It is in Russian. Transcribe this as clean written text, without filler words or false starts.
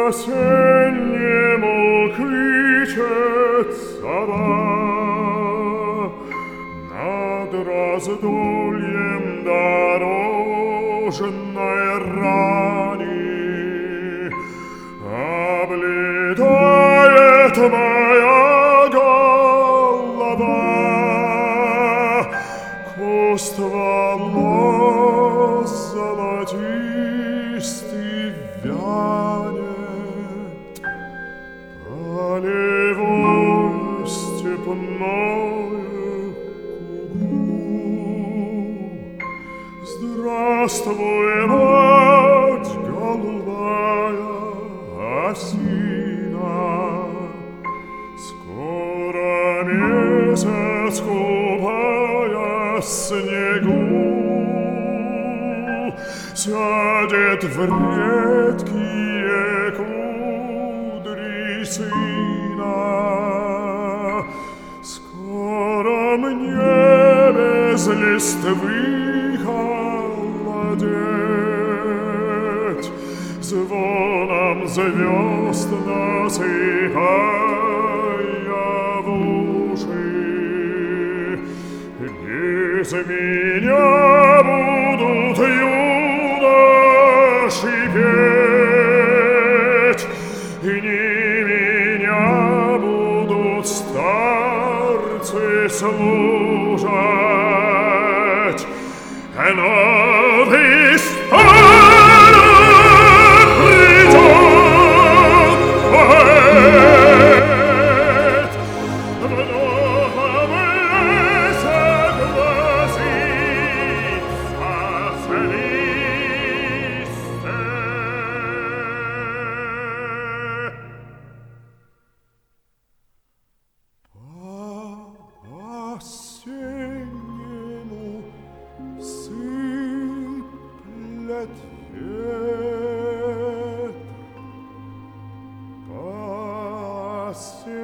По-осеннему кричит сова над раздольем дорожной рани. Облетает моя голова, куст волос золотистый вянет, полевой степной кугу. Здравствуй, мать голубая осина, скоро месяц купая снегу сядет в редкие кудри сына. Скоро мне без листвы холодеть, звоном звезд насыпая в уши. Без меня будут юноши петь, не меня будут старцы слушать. Новый старый придет поэт, в новом лесе глазится с листья. По-осеннему сыплет ветер, по-осеннему